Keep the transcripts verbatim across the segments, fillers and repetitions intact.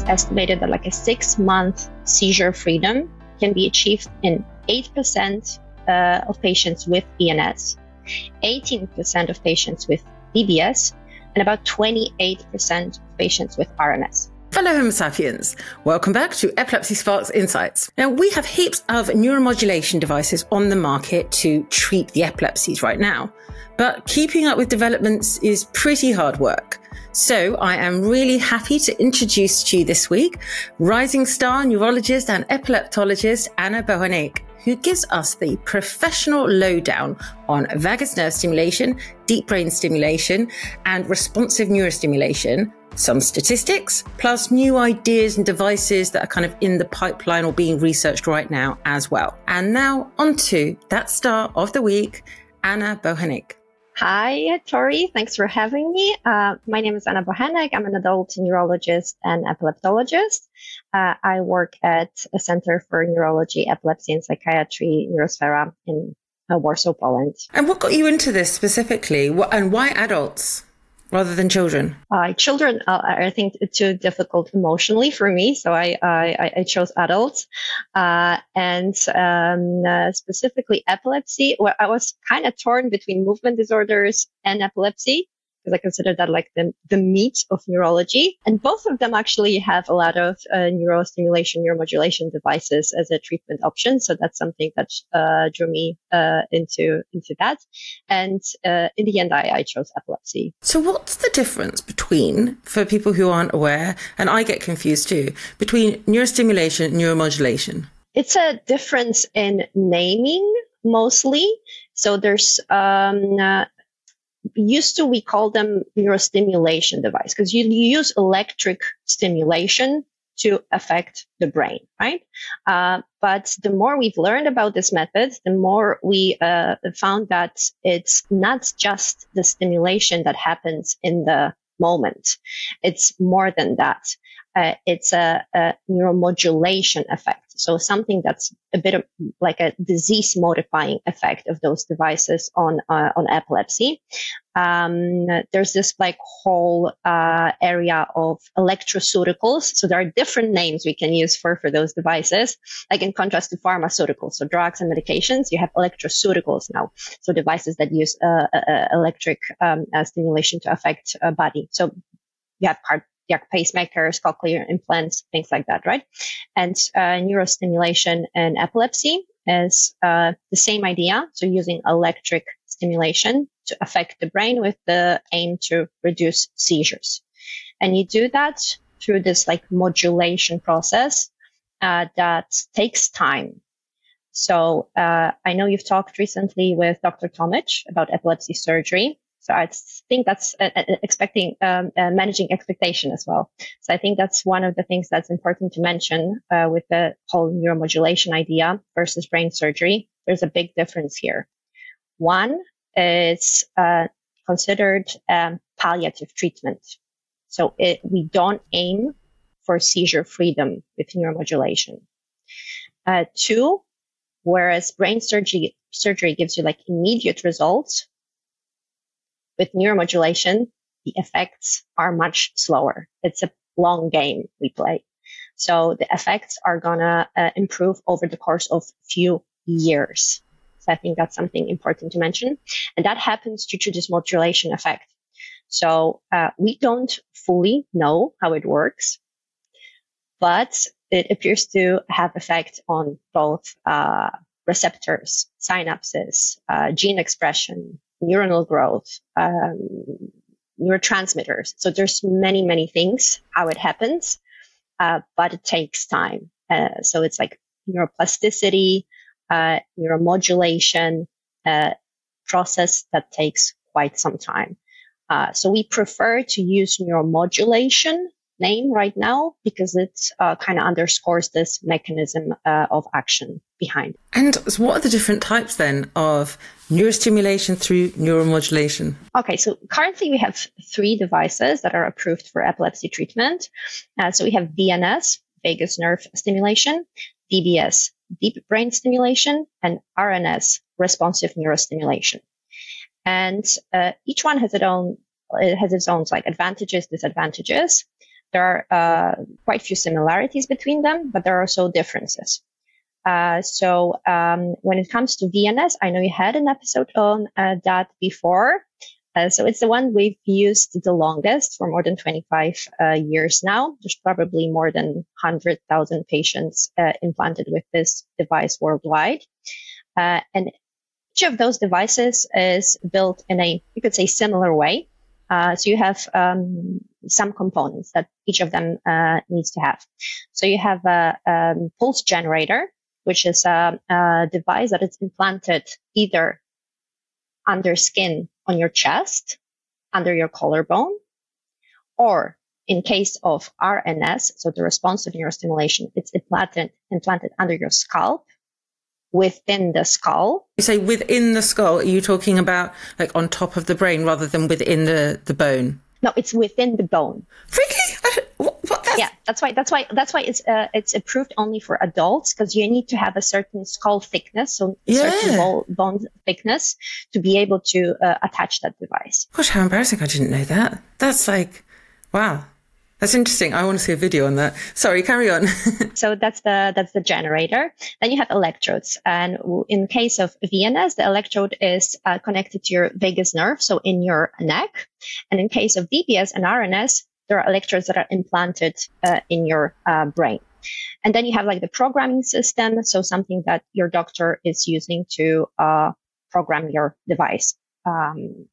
estimated that like a six-month seizure freedom can be achieved in eight percent uh, of patients with V N S, eighteen percent of patients with D B S, and about twenty-eight percent of patients with R N S. Fellow Homo sapiens, welcome back to Epilepsy Sparks Insights. Now, we have heaps of neuromodulation devices on the market to treat the epilepsies right now, but keeping up with developments is pretty hard work. So I am really happy to introduce to you this week rising star neurologist and epileptologist Anna Bohannig, who gives us the professional lowdown on vagus nerve stimulation, deep brain stimulation, and responsive neurostimulation, some statistics, plus new ideas and devices that are kind of in the pipeline or being researched right now as well. And now on to that star of the week, Anna Bohannig. Hi, Tori. Thanks for having me. Uh, my name is Anna Bohannig. I'm an adult neurologist and epileptologist. Uh, I work at a Center for Neurology, Epilepsy, and Psychiatry, Neurosfera in uh, Warsaw, Poland. And what got you into this specifically? And why adults rather than children? Uh, children are, I think, too difficult emotionally for me, so I I, I chose adults, uh, and um, uh, specifically epilepsy. Well, I was kind of torn between movement disorders and epilepsy, because I consider that like the, the meat of neurology. And both of them actually have a lot of uh, neurostimulation, neuromodulation devices as a treatment option. So that's something that uh, drew me uh, into into that. And uh, in the end, I, I chose epilepsy. So what's the difference between, for people who aren't aware, and I get confused too, between neurostimulation and neuromodulation? It's a difference in naming mostly. So there's um, uh, used to, we call them neurostimulation device because you, you use electric stimulation to affect the brain, right? Uh, but the more we've learned about this method, the more we uh, found that it's not just the stimulation that happens in the moment. It's more than that. Uh, it's a, a neuromodulation effect. So something that's a bit of like a disease modifying effect of those devices on, uh, on epilepsy. Um, there's this like whole, uh, area of electroceuticals. So there are different names we can use for, for those devices. Like in contrast to pharmaceuticals, so drugs and medications, you have electroceuticals now. So devices that use, uh, uh electric, um, uh, stimulation to affect a body. So you have cardiac Yeah, pacemakers, cochlear implants, things like that, right? And uh, neurostimulation and epilepsy is uh, the same idea. So using electric stimulation to affect the brain with the aim to reduce seizures. And you do that through this like modulation process uh, that takes time. So uh, I know you've talked recently with Doctor Tomic about epilepsy surgery. So I think that's uh, expecting, um, uh, managing expectation as well. So I think that's one of the things that's important to mention uh, with the whole neuromodulation idea versus brain surgery. There's a big difference here. One is uh, considered um, palliative treatment. So it, we don't aim for seizure freedom with neuromodulation. Uh, two, whereas brain surgery surgery gives you like immediate results, with neuromodulation, the effects are much slower. It's a long game we play. So the effects are gonna uh, improve over the course of few years. So I think that's something important to mention. And that happens due to this modulation effect. So uh, we don't fully know how it works, but it appears to have effect on both uh, receptors, synapses, uh, gene expression, neuronal growth, um, neurotransmitters. So there's many, many things how it happens, uh, but it takes time. Uh, so it's like neuroplasticity, uh, neuromodulation, uh, process that takes quite some time. Uh, so we prefer to use neuromodulation name right now because it uh, kind of underscores this mechanism uh, of action behind. And what are the different types then of neurostimulation through neuromodulation? Okay, so currently we have three devices that are approved for epilepsy treatment. Uh, so we have V N S, vagus nerve stimulation, D B S, deep brain stimulation, and R N S, responsive neurostimulation. And uh, each one has its own, it has its own like advantages, disadvantages. there are uh, quite few similarities between them, but there are also differences. Uh, so um, when it comes to V N S, I know you had an episode on uh, that before. Uh, so it's the one we've used the longest for more than twenty-five uh, years now. There's probably more than one hundred thousand patients uh, implanted with this device worldwide. Uh, and each of those devices is built in a, you could say, similar way. Uh, so you have um, some components that each of them uh, needs to have. So you have a, a pulse generator, which is a, a device that is implanted either under skin on your chest, under your collarbone, or in case of R N S, so the responsive neurostimulation, it's implanted, implanted under your scalp, within the skull. You say within the skull, are you talking about like on top of the brain rather than within the, the bone? No, it's within the bone. Really? What, what, that's... Yeah, that's why. That's why. That's why it's uh, it's approved only for adults, because you need to have a certain skull thickness, so yeah. certain bone, bone thickness, to be able to uh, attach that device. Gosh, how embarrassing! I didn't know that. That's like, wow. That's interesting. I want to see a video on that. Sorry, carry on. So that's the that's the generator. Then you have electrodes. And in case of V N S, the electrode is uh, connected to your vagus nerve, so in your neck. And in case of D B S and R N S, there are electrodes that are implanted uh, in your uh, brain. And then you have like the programming system, so something that your doctor is using to uh, program your device. Um,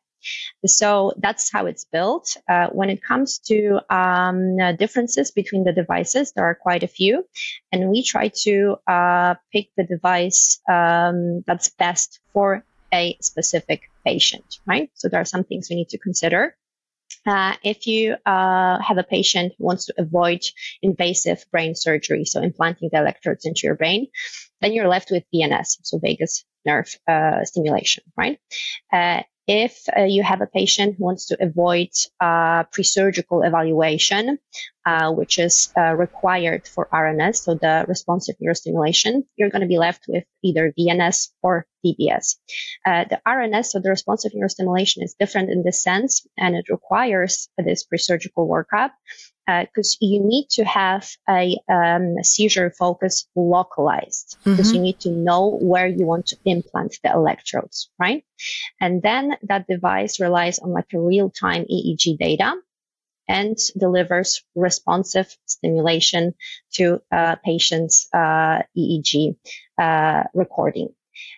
So that's how it's built. Uh, when it comes to um, uh, differences between the devices, there are quite a few. And we try to uh, pick the device um, that's best for a specific patient, right? So there are some things we need to consider. Uh, if you uh, have a patient who wants to avoid invasive brain surgery, so implanting the electrodes into your brain, then you're left with V N S, so vagus nerve uh, stimulation, right? Uh, If uh, you have a patient who wants to avoid uh, pre-surgical evaluation, uh, which is uh, required for R N S, so the responsive neurostimulation, you're going to be left with either V N S or D B S. Uh, the R N S, so the responsive neurostimulation, is different in this sense, and it requires this pre-surgical workup because uh, you need to have a um, seizure focus localized, because mm-hmm. you need to know where you want to implant the electrodes, right? And then that device relies on like a real-time E E G data and delivers responsive stimulation to uh, patients' uh, E E G uh, recording.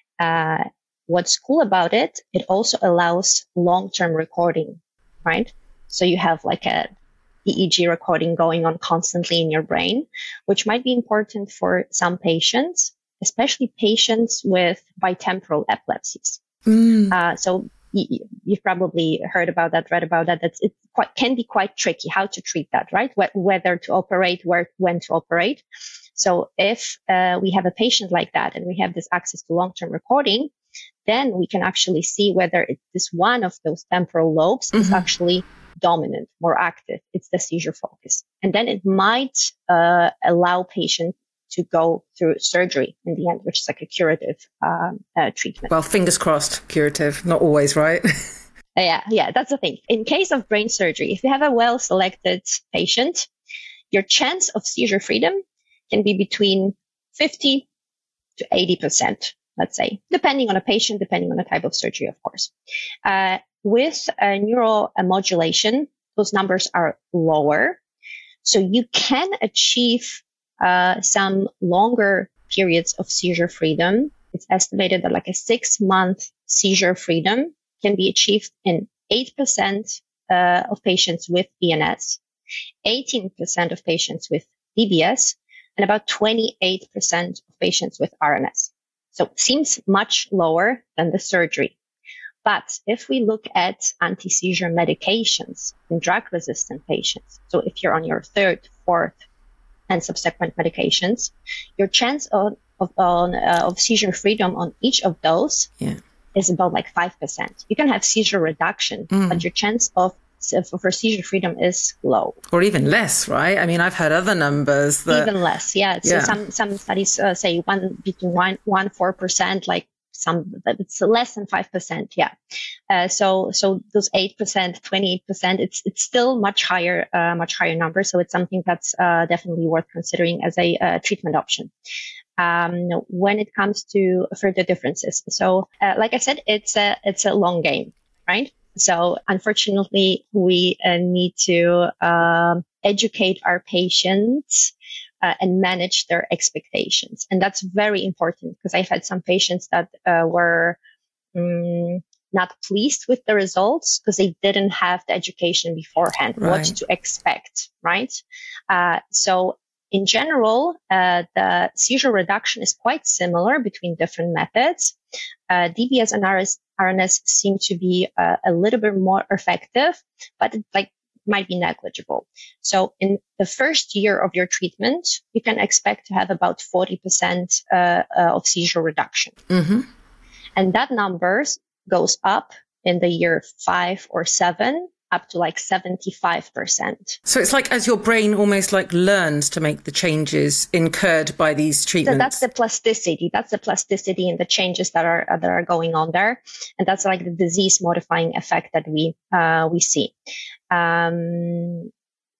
Uh, what's cool about it, it also allows long-term recording, right? So you have like a E E G recording going on constantly in your brain, which might be important for some patients, especially patients with bitemporal epilepsies. Mm. Uh, so you, you've probably heard about that, read about that. That's, it quite, can be quite tricky how to treat that, right? Wh- whether to operate, where, when to operate. So if uh, we have a patient like that and we have this access to long-term recording, then we can actually see whether it, this one of those temporal lobes mm-hmm. is actually dominant, more active. It's the seizure focus. And then it might uh, allow patients to go through surgery in the end, which is like a curative um, uh, treatment. Well, fingers crossed, curative, not always, right? yeah, yeah, that's the thing. In case of brain surgery, if you have a well-selected patient, your chance of seizure freedom can be between fifty to eighty percent, let's say, depending on a patient, depending on the type of surgery, of course. Uh, with uh, neuromodulation, those numbers are lower. So you can achieve uh, some longer periods of seizure freedom. It's estimated that like a six-month seizure freedom can be achieved in eight percent uh, of patients with V N S, eighteen percent of patients with D B S, and about twenty-eight percent of patients with R N S. So it seems much lower than the surgery. But if we look at anti-seizure medications in drug-resistant patients, so if you're on your third, fourth, and subsequent medications, your chance of of, on, uh, of seizure freedom on each of those yeah. is about like five percent. You can have seizure reduction, mm. but your chance of for seizure freedom is low. Or even less, right? I mean, I've heard other numbers that... Even less, yeah. So yeah. some some studies uh, say one between one, one, four percent, like some, it's less than five percent. Yeah. Uh, so, so those eight percent, twenty-eight percent, it's, it's still much higher, uh, much higher number. So it's something that's, uh, definitely worth considering as a, uh, treatment option. Um, when it comes to further differences. So, uh, like I said, it's a, it's a long game, right? So unfortunately, we uh, need to, uh, educate our patients Uh, and manage their expectations. And that's very important because I've had some patients that uh, were um, not pleased with the results because they didn't have the education beforehand, right. What to expect, right? Uh, so in general, uh, the seizure reduction is quite similar between different methods. Uh, D B S and R N S seem to be uh, a little bit more effective, but it's like might be negligible. So in the first year of your treatment, you can expect to have about forty percent uh, uh, of seizure reduction. Mm-hmm. And that number goes up in the year five or seven, up to like seventy-five percent. So it's like as your brain almost like learns to make the changes incurred by these treatments. So that's the plasticity. That's the plasticity and the changes that are uh, that are going on there. And that's like the disease modifying effect that we uh, we see. Um,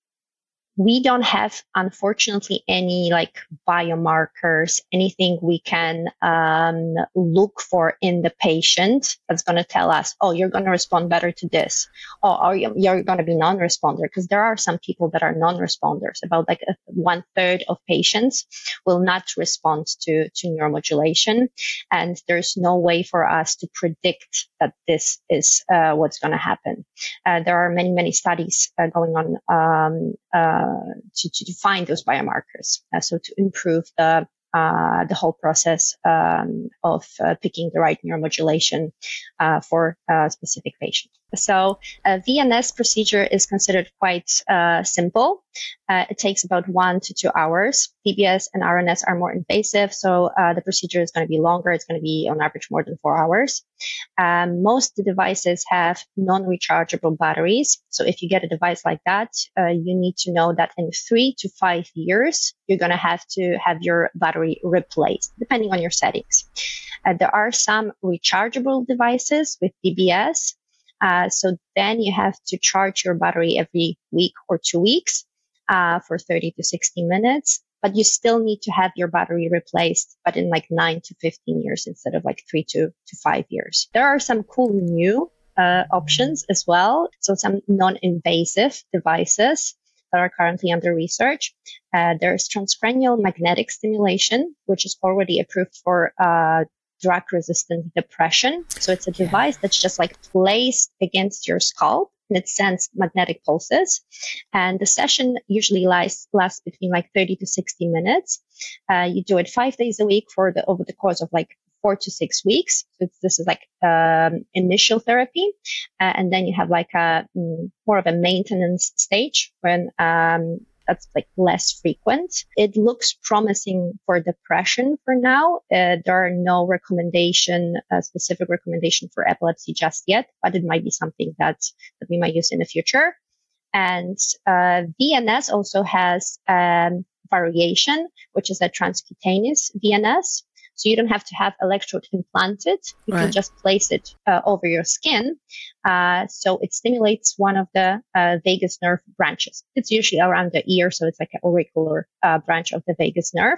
we don't have, unfortunately, any like biomarkers, anything we can um, look for in the patient that's going to tell us, oh, you're going to respond better to this, or, or you're going to be non-responder. Because there are some people that are non-responders. About like a, one third of patients will not respond to, to neuromodulation. And there's no way for us to predict that this is uh, what's going to happen. Uh, there are many, many studies uh, going on um, uh, To, to find those biomarkers, uh, so to improve the uh, the whole process um, of uh, picking the right neuromodulation uh, for a specific patient. So a V N S procedure is considered quite uh, simple. Uh, it takes about one to two hours. D B S and R N S are more invasive, so uh, the procedure is going to be longer. It's going to be on average more than four hours. Um, most devices have non-rechargeable batteries. So if you get a device like that, uh, you need to know that in three to five years, you're going to have to have your battery replaced, depending on your settings. Uh, there are some rechargeable devices with D B S. Uh, so then you have to charge your battery every week or two weeks uh, for thirty to sixty minutes. But you still need to have your battery replaced, but in like nine to fifteen years instead of like three to, to five years. There are some cool new uh, options as well. So some non-invasive devices that are currently under research. Uh, there's transcranial magnetic stimulation, which is already approved for uh, drug-resistant depression. So it's a yeah. device that's just like placed against your scalp. And it sends magnetic pulses. And the session usually lasts, lasts between like thirty to sixty minutes. Uh, you do it five days a week for the, over the course of like four to six weeks. So it's, this is like, um, initial therapy. Uh, and then you have like a, mm, more of a maintenance stage when, um, that's like less frequent. It looks promising for depression for now. Uh, there are no recommendation, uh, specific recommendation for epilepsy just yet, but it might be something that, that we might use in the future. And uh, V N S also has um, variation, which is a transcutaneous V N S. So you don't have to have electrode implanted. You right. can just place it uh, over your skin. Uh, so it stimulates one of the uh, vagus nerve branches. It's usually around the ear, so it's like an auricular uh, branch of the vagus nerve.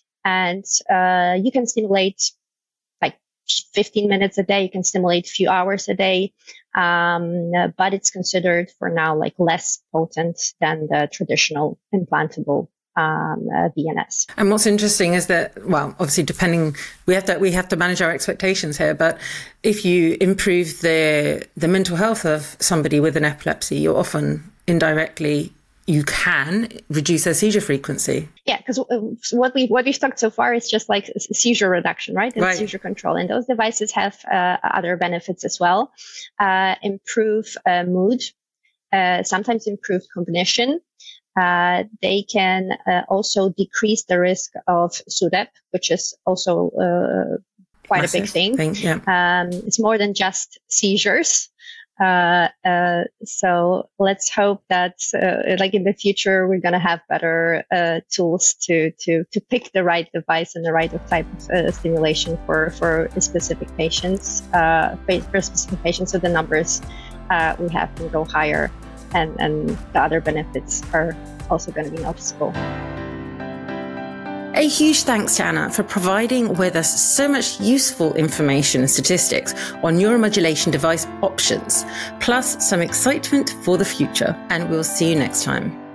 And uh, you can stimulate like fifteen minutes a day. You can stimulate a few hours a day. Um, but it's considered for now like less potent than the traditional implantable Um, uh, V N S. And what's interesting is that, well, obviously depending, we have to, we have to manage our expectations here, but if you improve the, the mental health of somebody with an epilepsy, you're often indirectly, you can reduce their seizure frequency. Yeah, because what we, what we've talked so far is just like seizure reduction, right? And right. seizure control. And those devices have uh, other benefits as well. Uh, improve uh, mood, uh, sometimes improve cognition. Uh, they can uh, also decrease the risk of S U D E P, which is also uh, quite Massive a big thing. thing yeah. Um, it's more than just seizures. Uh, uh, so let's hope that, uh, like in the future, we're going to have better uh, tools to to to pick the right device and the right type of uh, stimulation for for specific patients, uh, for specific patients. So the numbers uh, we have can go higher, and and the other benefits are also going to be noticeable. A huge thanks to Anna for providing with us so much useful information and statistics on neuromodulation device options, plus some excitement for the future. And we'll see you next time.